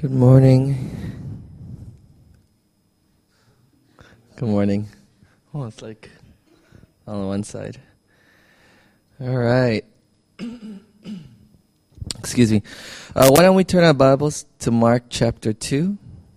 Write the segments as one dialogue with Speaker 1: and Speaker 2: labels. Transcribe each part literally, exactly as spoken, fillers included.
Speaker 1: Good morning. Good morning. Oh, it's like on one side. All right. Excuse me. Uh, why don't we turn our Bibles to Mark chapter two?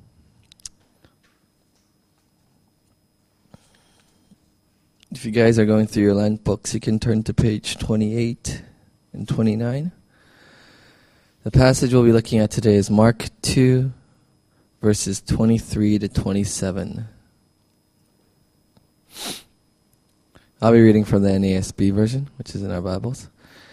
Speaker 1: If you guys are going through your Lent books, you can turn to page twenty-eight and twenty-nine. The passage we'll be looking at today is Mark two, verses twenty-three to twenty-seven. I'll be reading from the N A S B version, which is in our Bibles.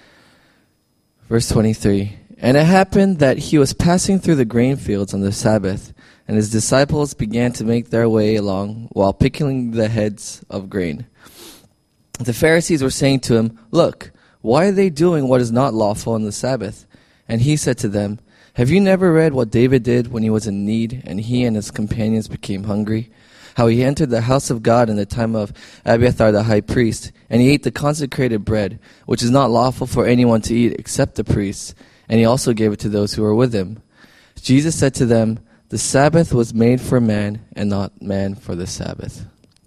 Speaker 1: Verse twenty-three. And it happened that he was passing through the grain fields on the Sabbath, and his disciples began to make their way along while picking the heads of grain. The Pharisees were saying to him, "Look, why are they doing what is not lawful on the Sabbath?" And he said to them, "Have you never read what David did when he was in need, and he and his companions became hungry? How he entered the house of God in the time of Abiathar the high priest, and he ate the consecrated bread, which is not lawful for anyone to eat except the priests, and he also gave it to those who were with him." Jesus said to them, "The Sabbath was made for man, and not man for the Sabbath."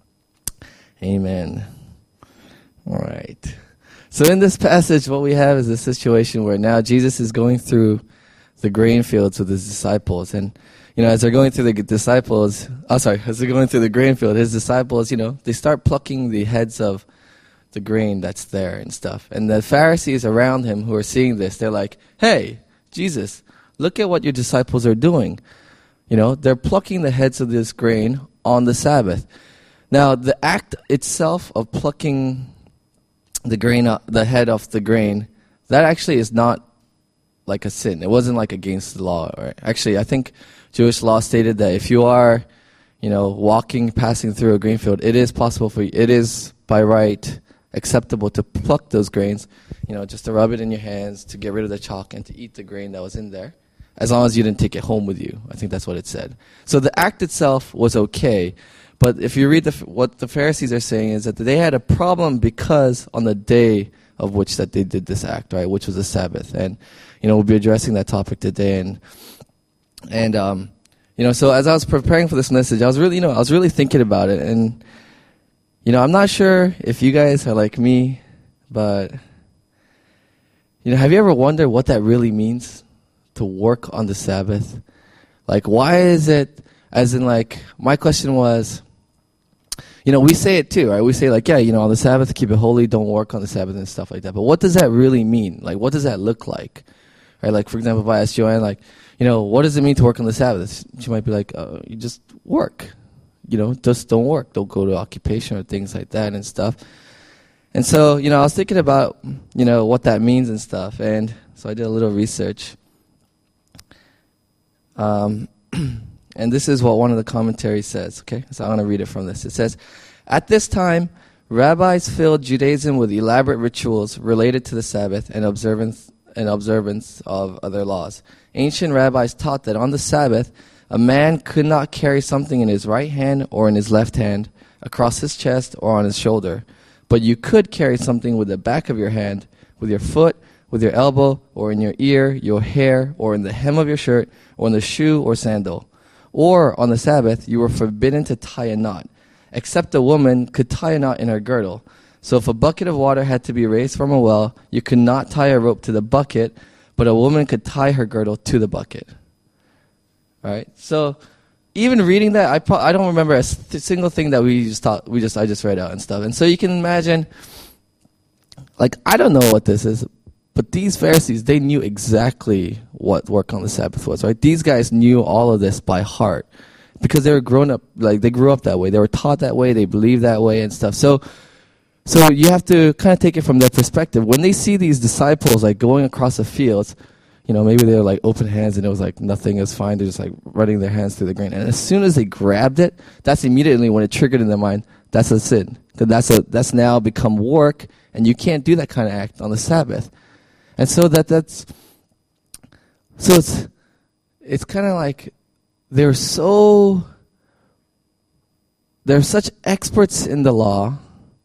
Speaker 1: Amen. All right. So in this passage, what we have is a situation where now Jesus is going through the grain fields with his disciples. And, you know, as they're going through the disciples, oh, sorry, as they're going through the grain field, his disciples, you know, they start plucking the heads of the grain that's there and stuff. And the Pharisees around him who are seeing this, they're like, "Hey, Jesus, look at what your disciples are doing." You know, they're plucking the heads of this grain on the Sabbath. Now, the act itself of plucking the grain, the head off the grain, that actually is not like a sin. It wasn't like against the law. Right? Actually, I think Jewish law stated that if you are, you know, walking, passing through a grain field, it is possible for you, it is by right acceptable to pluck those grains, you know, just to rub it in your hands, to get rid of the chalk, and to eat the grain that was in there, as long as you didn't take it home with you. I think that's what it said. So the act itself was okay. But if you read the, what the Pharisees are saying is that they had a problem because on the day of which that they did this act, right, which was the Sabbath. And, you know, we'll be addressing that topic today. And, and um, you know, so as I was preparing for this message, I was really, you know, I was really thinking about it. And, you know, I'm not sure if you guys are like me, but, you know, have you ever wondered what that really means to work on the Sabbath? Like, why is it, as in like, my question was, you know, we say it too, right? We say like, yeah, you know, on the Sabbath, keep it holy, don't work on the Sabbath and stuff like that. But what does that really mean? Like, what does that look like? Right? Like, for example, if I ask Joanne, like, you know, what does it mean to work on the Sabbath? She might be like, uh, you just work. You know, just don't work. Don't go to occupation or things like that and stuff. And so, you know, I was thinking about, you know, what that means and stuff. And so I did a little research. Um... And this is what one of the commentaries says, okay? So I want to read it from this. It says, "At this time, rabbis filled Judaism with elaborate rituals related to the Sabbath and observance and observance of other laws. Ancient rabbis taught that on the Sabbath, a man could not carry something in his right hand or in his left hand, across his chest or on his shoulder. But you could carry something with the back of your hand, with your foot, with your elbow, or in your ear, your hair, or in the hem of your shirt, or in the shoe or sandal. Or, on the Sabbath, you were forbidden to tie a knot, except a woman could tie a knot in her girdle. So if a bucket of water had to be raised from a well, you could not tie a rope to the bucket, but a woman could tie her girdle to the bucket." All right? So, even reading that, I pro- I don't remember a th- single thing that we just taught, we just I just read out and stuff. And so you can imagine, like, I don't know what this is, but these Pharisees, they knew exactly what work on the Sabbath was, right? These guys knew all of this by heart because they were grown up, like they grew up that way. They were taught that way. They believed that way and stuff. So, so you have to kind of take it from their perspective. When they see these disciples like going across the fields, you know, maybe they were like open hands and it was like nothing is fine. They're just like running their hands through the grain. And as soon as they grabbed it, that's immediately when it triggered in their mind, that's a sin. Because that's a, that's now become work, and you can't do that kind of act on the Sabbath. And so that that's, so it's, it's kind of like they're so, they're such experts in the law,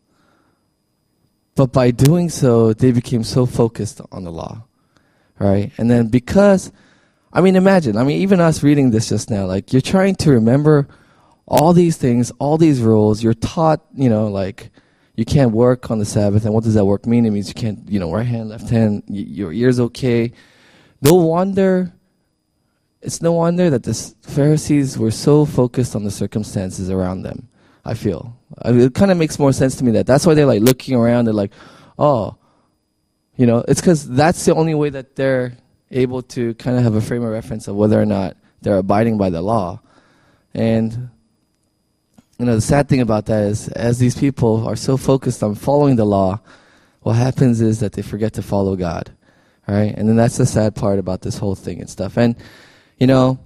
Speaker 1: but by doing so, they became so focused on the law, right? And then because I mean, imagine, I mean, even us reading this just now, like, you're trying to remember all these things, all these rules. You're taught, you know, like, you can't work on the Sabbath. And what does that work mean? It means you can't, you know, right hand, left hand, y- your ear's okay. No wonder, it's no wonder that the Pharisees were so focused on the circumstances around them, I feel. I mean, it kind of makes more sense to me that that's why they're, like, looking around. They're like, oh, you know, it's because that's the only way that they're able to kind of have a frame of reference of whether or not they're abiding by the law. And, you know, the sad thing about that is, as these people are so focused on following the law, what happens is that they forget to follow God, right? And then that's the sad part about this whole thing and stuff. And, you know,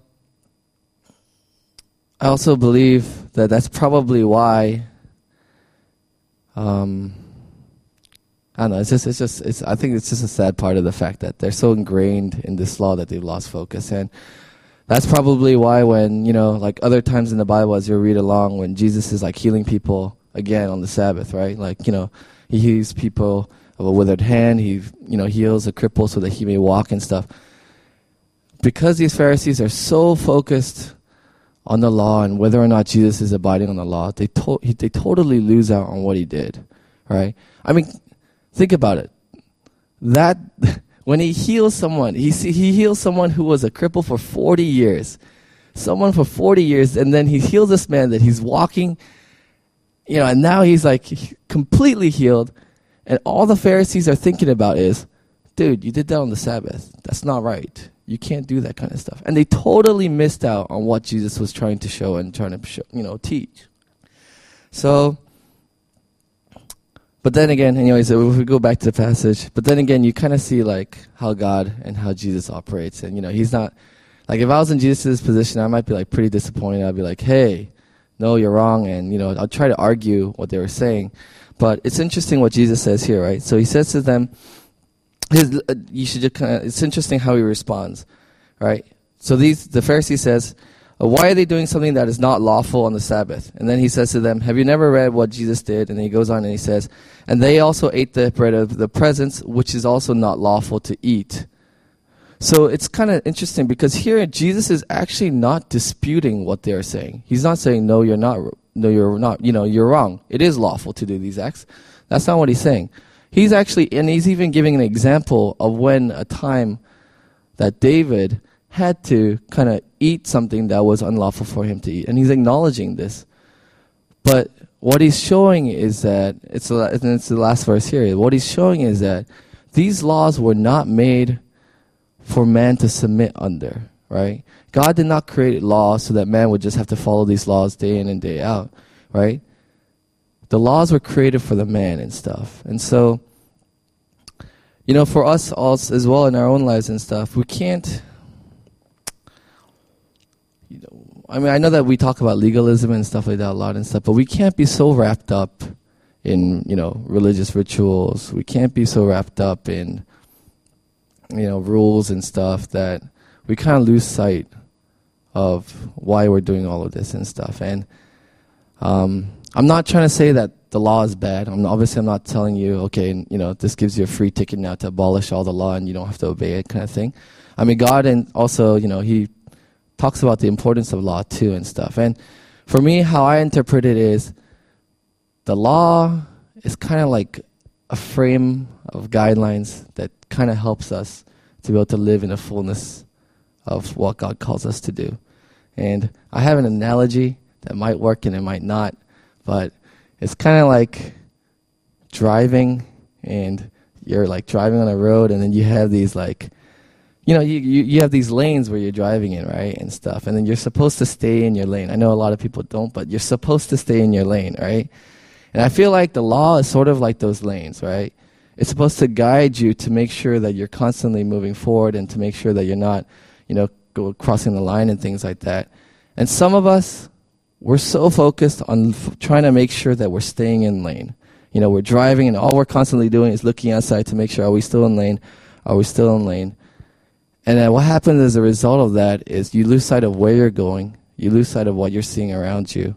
Speaker 1: I also believe that that's probably why, um, I don't know, it's just, it's just, it's, I think it's just a sad part of the fact that they're so ingrained in this law that they've lost focus. And that's probably why when, you know, like other times in the Bible as you read along, when Jesus is like healing people again on the Sabbath, right? Like, you know, he heals people of a withered hand, he, you know, heals a cripple so that he may walk and stuff. Because these Pharisees are so focused on the law and whether or not Jesus is abiding on the law, they to- they totally lose out on what he did, right? I mean, think about it. That when he heals someone, he he heals someone who was a cripple for forty years. Someone for forty years, and then he heals this man that he's walking, you know, and now he's like completely healed. And all the Pharisees are thinking about is, dude, you did that on the Sabbath. That's not right. You can't do that kind of stuff. And they totally missed out on what Jesus was trying to show and trying to show, you know, teach. So, but then again, anyways, if we go back to the passage, but then again, you kind of see like how God and how Jesus operates. And, you know, he's not, like if I was in Jesus' position, I might be like pretty disappointed. I'd be like, hey, no, you're wrong. And, you know, I'll try to argue what they were saying. But it's interesting what Jesus says here, right? So he says to them, his, uh, you should just kind of, it's interesting how he responds, right? So these, the Pharisee says, Uh, why are they doing something that is not lawful on the Sabbath? And then he says to them, have you never read what Jesus did? And then he goes on and he says, and they also ate the bread of the presence, which is also not lawful to eat. So it's kind of interesting because here Jesus is actually not disputing what they're saying. He's not saying, no, you're not, no, you're not, you know, you're wrong. It is lawful to do these acts. That's not what he's saying. He's actually, and he's even giving an example of when a time that David had to kind of eat something that was unlawful for him to eat. And he's acknowledging this. But what he's showing is that, it's, a, it's the last verse here, what he's showing is that these laws were not made for man to submit under, right? God did not create laws so that man would just have to follow these laws day in and day out, right? The laws were created for the man and stuff. And so, you know, for us also as well in our own lives and stuff, we can't, you know, I mean, I know that we talk about legalism and stuff like that a lot and stuff, but we can't be so wrapped up in, you know, religious rituals. We can't be so wrapped up in, you know, rules and stuff that we kind of lose sight of why we're doing all of this and stuff. And um, I'm not trying to say that the law is bad. I'm obviously I'm not telling you, okay, you know, this gives you a free ticket now to abolish all the law and you don't have to obey it, kind of thing. I mean, God and also, you know, He talks about the importance of law too and stuff. And for me, how I interpret it is the law is kind of like a frame of guidelines that kind of helps us to be able to live in the fullness of what God calls us to do. And I have an analogy that might work and it might not, but it's kind of like driving, and you're like driving on a road, and then you have these like, you know, you, you, you have these lanes where you're driving in, right, and stuff, and then you're supposed to stay in your lane. I know a lot of people don't, but you're supposed to stay in your lane, right? And I feel like the law is sort of like those lanes, right? It's supposed to guide you to make sure that you're constantly moving forward and to make sure that you're not, you know, go crossing the line and things like that. And some of us, we're so focused on f- trying to make sure that we're staying in lane. You know, we're driving and all we're constantly doing is looking outside to make sure, are we still in lane? Are we still in lane? And then what happens as a result of that is you lose sight of where you're going. You lose sight of what you're seeing around you.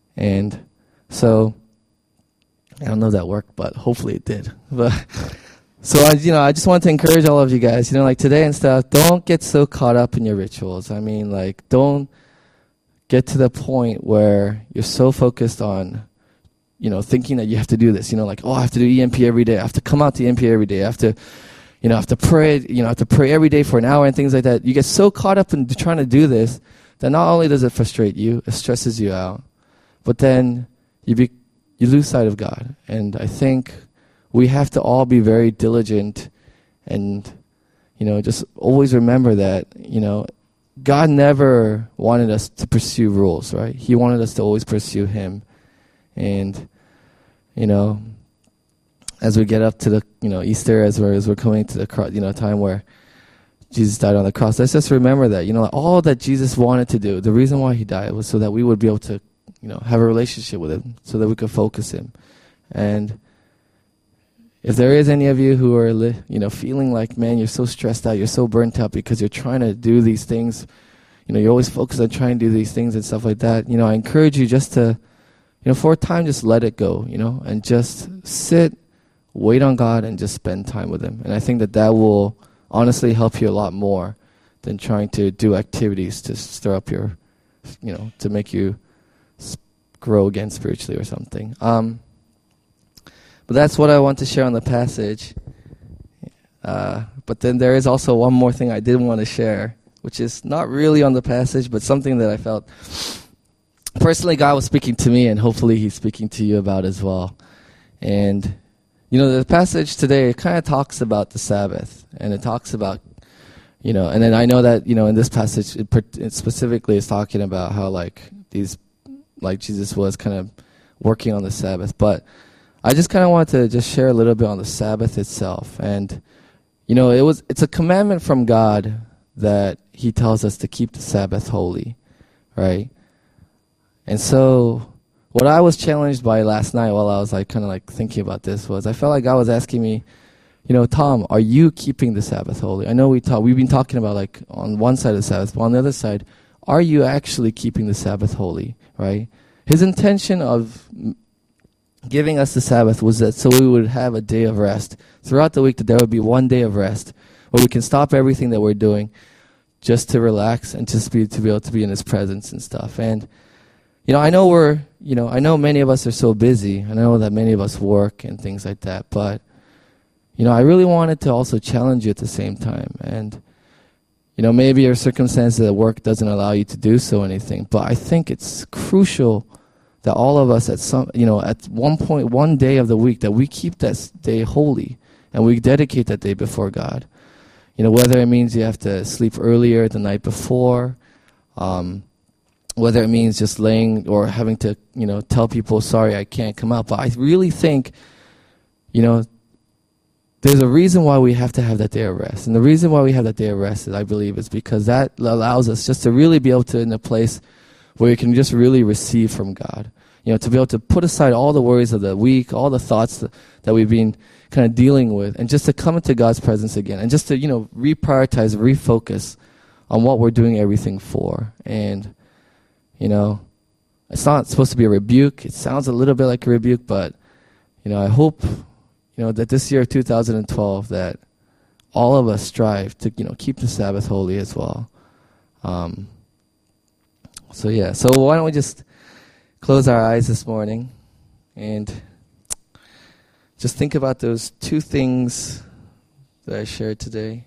Speaker 1: And so, I don't know if that worked, but hopefully it did. But So I, you know, I just want to encourage all of you guys, you know, like today and stuff, don't get so caught up in your rituals. I mean, like, don't get to the point where you're so focused on, you know, thinking that you have to do this, you know, like, oh, I have to do E M P every day. I have to come out to E M P every day. I have to, you know, I have to pray, you know, I have to pray every day for an hour and things like that. You get so caught up in trying to do this that not only does it frustrate you, it stresses you out, but then you be, you lose sight of God. And I think we have to all be very diligent and, you know, just always remember that, you know, God never wanted us to pursue rules, right? He wanted us to always pursue Him. And, you know, as we get up to the, you know, Easter, as we're, as we're coming to the cross, you know, time where Jesus died on the cross, let's just remember that, you know, all that Jesus wanted to do, the reason why He died was so that we would be able to, you know, have a relationship with Him, so that we could focus Him. And if there is any of you who are, li- you know, feeling like, man, you're so stressed out, you're so burnt out because you're trying to do these things, you know, you're always focused on trying to do these things and stuff like that, you know, I encourage you just to, you know, for a time, just let it go, you know, and just sit, wait on God, and just spend time with Him. And I think that that will honestly help you a lot more than trying to do activities to stir up your, you know, to make you grow again spiritually or something. Um, But that's what I want to share on the passage. Uh, but then there is also one more thing I did want to share, which is not really on the passage, but something that I felt personally God was speaking to me, and hopefully He's speaking to you about as well. And, you know, the passage today, it kind of talks about the Sabbath, and it talks about, you know, and then I know that, you know, in this passage, it, it specifically is talking about how, like, these, like, Jesus was kind of working on the Sabbath, but I just kind of want to just share a little bit on the Sabbath itself. And, you know, it was it's a commandment from God that He tells us to keep the Sabbath holy, right? And so what I was challenged by last night while I was like kind of like thinking about this was I felt like God was asking me, you know, Tom, are you keeping the Sabbath holy? I know we talk, we've been talking about like on one side of the Sabbath, but on the other side, are you actually keeping the Sabbath holy, right? His intention of giving us the Sabbath was that so we would have a day of rest. Throughout the week, that there would be one day of rest where we can stop everything that we're doing just to relax and just be to be able to be in His presence and stuff. And, you know, I know we're, you know, I know many of us are so busy. I know that many of us work and things like that. But, you know, I really wanted to also challenge you at the same time. And, you know, maybe your circumstances at work doesn't allow you to do so anything. But I think it's crucial that all of us at some, you know, at one point, one day of the week, that we keep that day holy and we dedicate that day before God. You know, whether it means you have to sleep earlier the night before, um, whether it means just laying or having to, you know, tell people, sorry, I can't come out. But I really think, you know, there's a reason why we have to have that day of rest. And the reason why we have that day of rest, is, I believe, is because that allows us just to really be able to, in a place where you can just really receive from God. You know, to be able to put aside all the worries of the week, all the thoughts that, that we've been kind of dealing with, and just to come into God's presence again, and just to, you know, reprioritize, refocus on what we're doing everything for. And, you know, it's not supposed to be a rebuke. It sounds a little bit like a rebuke, but, you know, I hope, you know, that this year of two thousand twelve, that all of us strive to, you know, keep the Sabbath holy as well. Um, So, yeah, so why don't we just close our eyes this morning and just think about those two things that I shared today.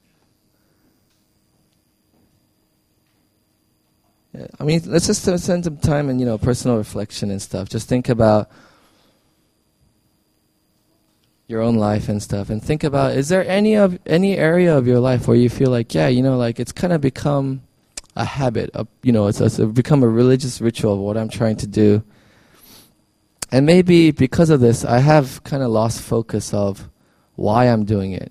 Speaker 1: Yeah, I mean, let's just spend some time in, you know, personal reflection and stuff. Just think about your own life and stuff, and think about, is there any of any area of your life where you feel like, yeah, you know, like it's kind of become a habit of, you know, it's, it's become a religious ritual of what I'm trying to do. And maybe because of this, I have kind of lost focus of why I'm doing it.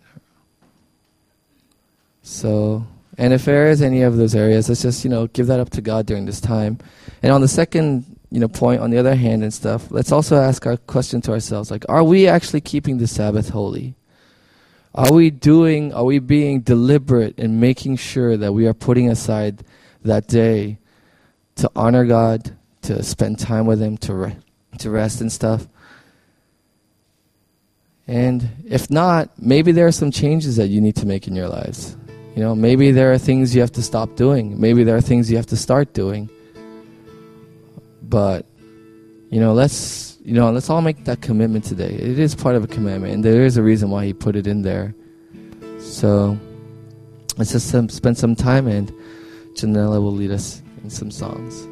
Speaker 1: So, and if there is any of those areas, let's just, you know, give that up to God during this time. And on the second, you know, point, on the other hand and stuff, let's also ask our question to ourselves, like, are we actually keeping the Sabbath holy? Are we doing, are we being deliberate in making sure that we are putting aside that day to honor God, to spend time with Him, to re- to rest and stuff? And if not, maybe there are some changes that you need to make in your lives. You know, maybe there are things you have to stop doing. Maybe there are things you have to start doing. But, you know, let's, you know, let's all make that commitment today. It is part of a commandment, and there is a reason why he put it in there. So, let's just um, spend some time, and Janella will lead us in some songs.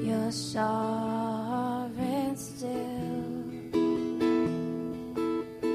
Speaker 2: Sovereign still,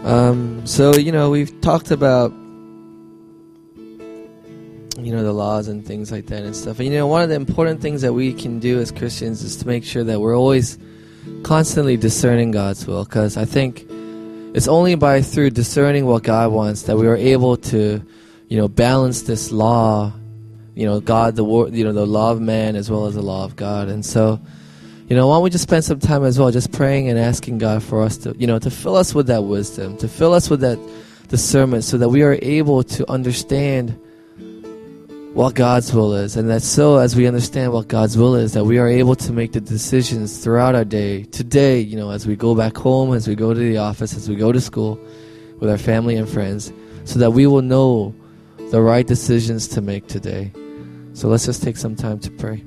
Speaker 1: Um, so, you know, we've talked about, you know, the laws and things like that and stuff. And, you know, one of the important things that we can do as Christians is to make sure that we're always constantly discerning God's will. Because I think it's only by through discerning what God wants that we are able to, you know, balance this law, you know, God, the wor- you know, the law of man as well as the law of God. And so, you know, why don't we just spend some time as well just praying and asking God for us to, you know, to fill us with that wisdom, to fill us with that discernment so that we are able to understand what God's will is. And that so as we understand what God's will is, that we are able to make the decisions throughout our day, today, you know, as we go back home, as we go to the office, as we go to school with our family and friends, so that we will know the right decisions to make today. So let's just take some time to pray.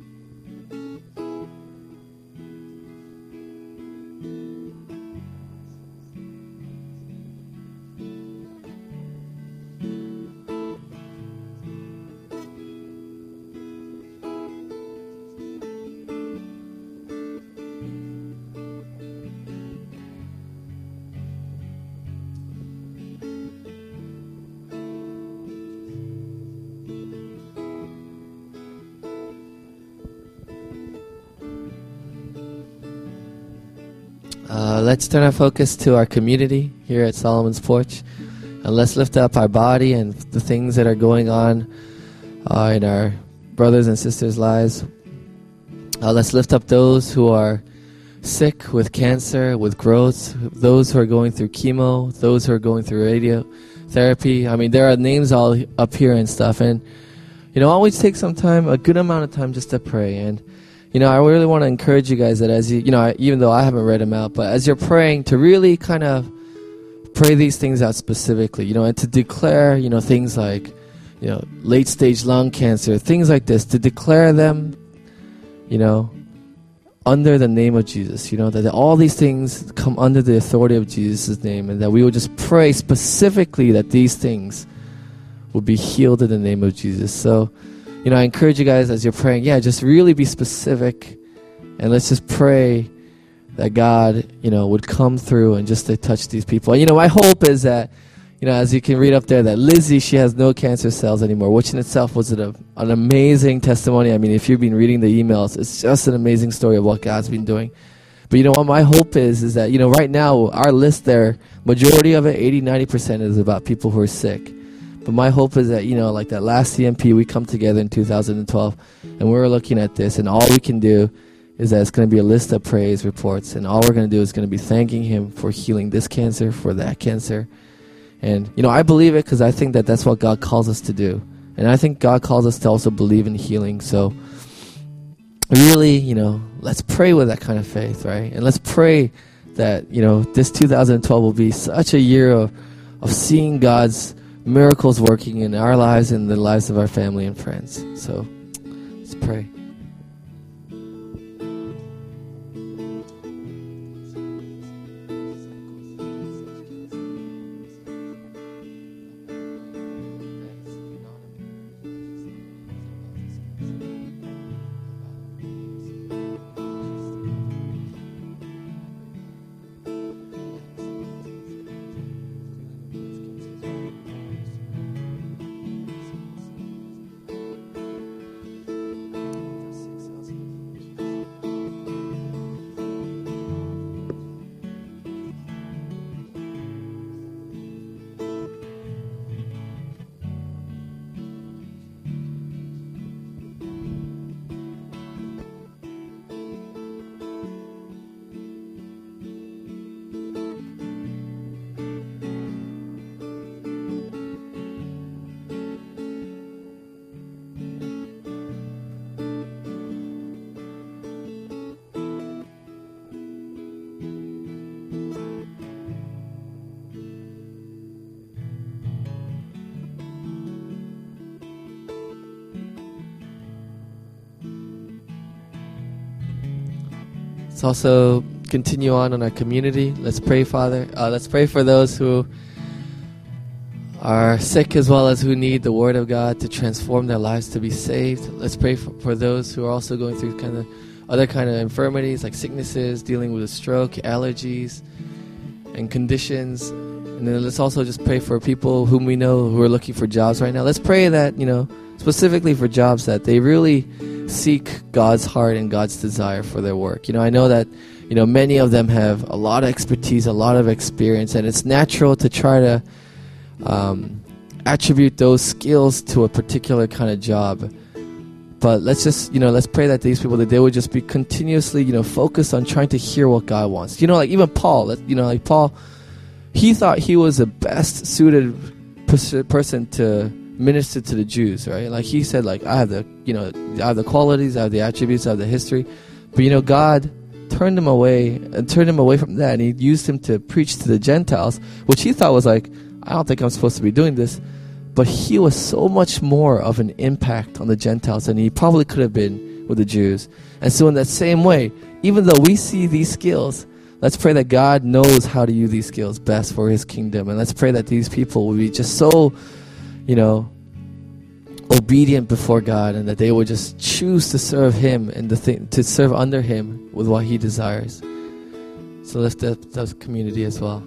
Speaker 1: Uh, let's turn our focus to our community here at Solomon's Porch. And let's lift up our body and the things that are going on uh, in our brothers and sisters' lives. Uh, let's lift up those who are sick with cancer, with growths, those who are going through chemo, those who are going through radiotherapy. I mean, there are names all up here and stuff. And, you know, always take some time, a good amount of time just to pray. And you know, I really want to encourage you guys that as you, you know, even though I haven't read them out, but as you're praying, to really kind of pray these things out specifically, you know, and to declare, you know, things like, you know, late stage lung cancer, things like this, to declare them, you know, under the name of Jesus, you know, that all these things come under the authority of Jesus' name, and that we will just pray specifically that these things will be healed in the name of Jesus. So, you know, I encourage you guys as you're praying, yeah, just really be specific, and let's just pray that God, you know, would come through and just to touch these people. And, you know, my hope is that, you know, as you can read up there, that Lizzie, she has no cancer cells anymore, which in itself was an, an amazing testimony. I mean, if you've been reading the emails, it's just an amazing story of what God's been doing. But, you know, what my hope is, is that, you know, right now, our list there, majority of it, eighty, ninety percent is about people who are sick. But my hope is that, you know, like that last C M P, we come together in two thousand twelve, and we're looking at this, and all we can do is that it's going to be a list of praise reports, and all we're going to do is going to be thanking Him for healing this cancer, for that cancer. And, you know, I believe it because I think that that's what God calls us to do. And I think God calls us to also believe in healing. So really, you know, let's pray with that kind of faith, right? And let's pray that, you know, this two thousand twelve will be such a year of, of seeing God's miracles working in our lives and the lives of our family and friends. So let's pray. Let's also continue on in our community. Let's pray, Father. Uh, let's pray for those who are sick as well as who need the Word of God to transform their lives to be saved. Let's pray for, for those who are also going through kind of other kind of infirmities like sicknesses, dealing with a stroke, allergies, and conditions. And then let's also just pray for people whom we know who are looking for jobs right now. Let's pray that, you know, specifically for jobs, that they really seek God's heart and God's desire for their work. You know, I know that, you know, many of them have a lot of expertise, a lot of experience, and it's natural to try to um, attribute those skills to a particular kind of job. But let's just, you know, let's pray that these people, that they would just be continuously, you know, focused on trying to hear what God wants. You know, like even Paul, you know, like Paul, he thought he was the best suited pers- person to minister to the Jews, right? Like he said, like, I have the, you know, I have the qualities, I have the attributes, I have the history. But, you know, God turned him away and turned him away from that. And he used him to preach to the Gentiles, which he thought was like, I don't think I'm supposed to be doing this. But he was so much more of an impact on the Gentiles than he probably could have been with the Jews. And so in that same way, even though we see these skills, let's pray that God knows how to use these skills best for his kingdom. And let's pray that these people will be just so, you know, obedient before God, and that they would just choose to serve him and the thing, to serve under him with what he desires. So lift up the community as well.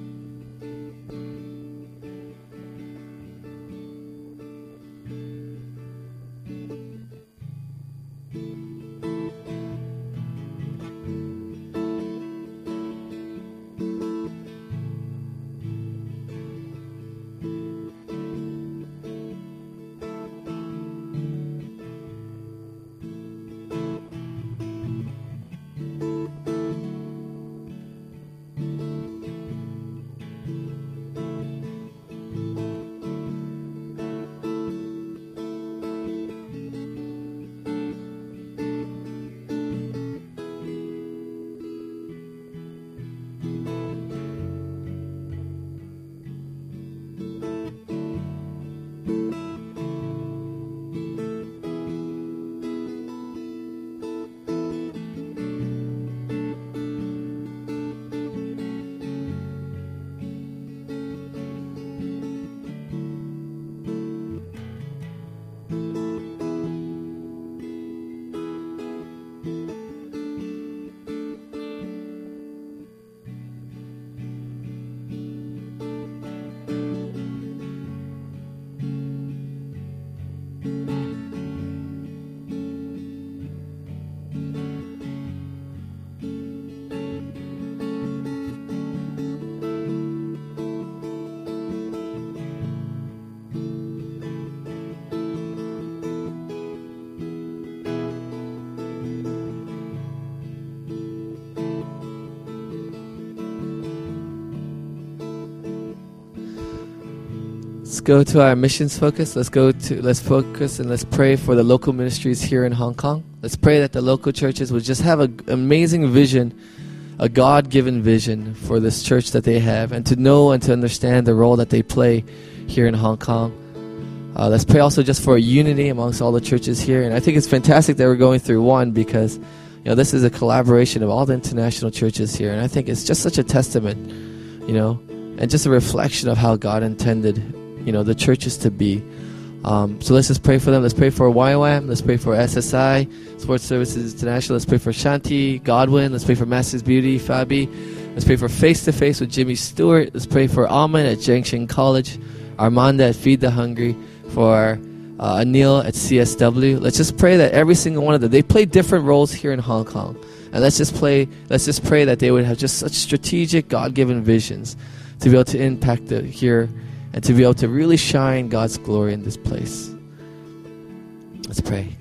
Speaker 1: Let's go to our missions focus. Let's go to, let's focus and let's pray for the local ministries here in Hong Kong. Let's pray that the local churches would just have an amazing vision, a God-given vision for this church that they have, and to know and to understand the role that they play here in Hong Kong. Uh, let's pray also just for unity amongst all the churches here. And I think it's fantastic that we're going through one, because, you know, this is a collaboration of all the international churches here. And I think it's just such a testament, you know, and just a reflection of how God intended, you know, the churches to be. Um, so let's just pray for them. Let's pray for Y WAM. Let's pray for S S I, Sports Services International. Let's pray for Shanti, Godwin. Let's pray for Masters Beauty, Fabi. Let's pray for Face to Face with Jimmy Stewart. Let's pray for Alman at Junction College, Armanda at Feed the Hungry, for uh, Anil at C S W. Let's just pray that every single one of them, they play different roles here in Hong Kong. And let's just play, let's just pray that they would have just such strategic, God-given visions to be able to impact the here and to be able to really shine God's glory in this place. Let's pray.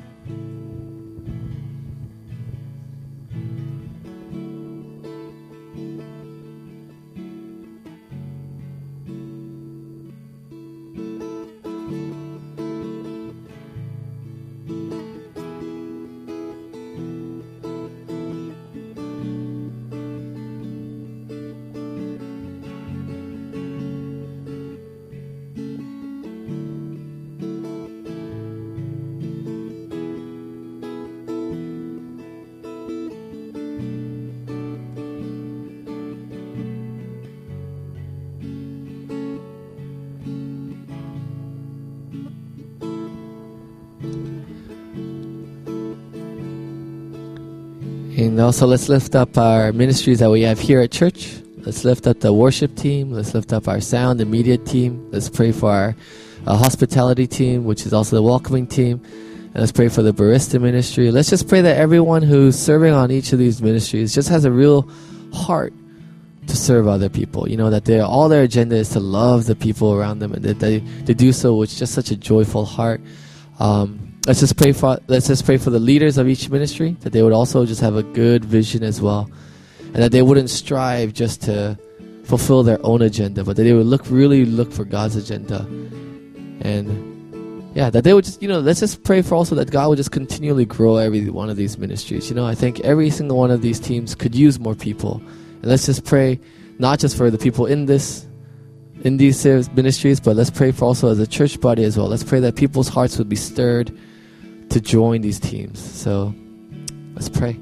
Speaker 1: And also let's lift up our ministries that we have here at church. Let's lift up the worship team. Let's lift up our sound and media team. Let's pray for our uh, hospitality team, which is also the welcoming team. And let's pray for the barista ministry. Let's just pray that everyone who's serving on each of these ministries just has a real heart to serve other people. You know, that they all their agenda is to love the people around them, and that they, they do so with just such a joyful heart. Um, let's just pray for let's just pray for the leaders of each ministry, that they would also just have a good vision as well, and that they wouldn't strive just to fulfill their own agenda, but that they would look really look for God's agenda. And yeah, that they would just, you know, let's just pray for also that God would just continually grow every one of these ministries. You know, I think every single one of these teams could use more people. And let's just pray, not just for the people in this, in these ministries, but let's pray for also as a church body as well. Let's pray that people's hearts would be stirred to join these teams. So let's pray.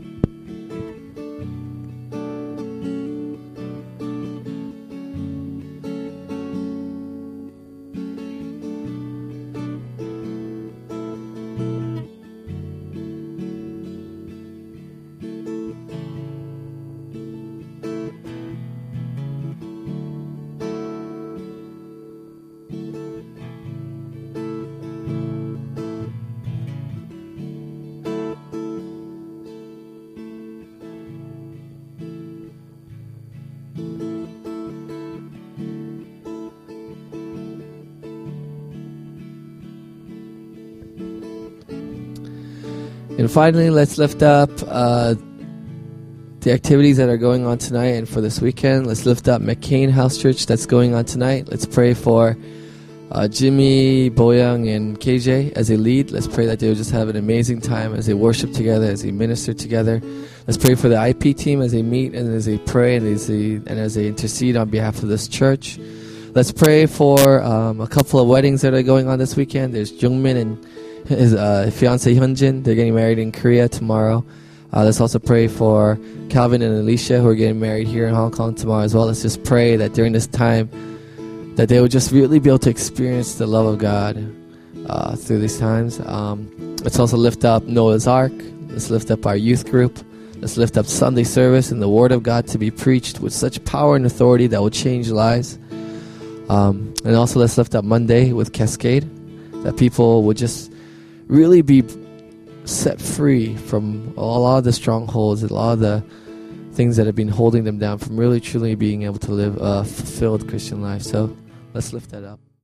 Speaker 1: And finally, let's lift up uh, the activities that are going on tonight and for this weekend. Let's lift up McCain House Church that's going on tonight. Let's pray for uh, Jimmy, Boyoung, and K J as they lead. Let's pray that they will just have an amazing time as they worship together, as they minister together. Let's pray for the I P team as they meet and as they pray and as they, and as they intercede on behalf of this church. Let's pray for um, a couple of weddings that are going on this weekend. There's Jungmin and his uh, fiance Hyunjin. They're getting married in Korea tomorrow. Uh, let's also pray for Calvin and Alicia, who are getting married here in Hong Kong tomorrow as well. Let's just pray that during this time that they would just really be able to experience the love of God uh, through these times. Um, let's also lift up Noah's Ark. Let's lift up our youth group. Let's lift up Sunday service and the Word of God to be preached with such power and authority that will change lives. Um, and also let's lift up Monday with Cascade, that people would just really be set free from a lot of the strongholds, a lot of the things that have been holding them down from really truly being able to live a fulfilled Christian life. So let's lift that up.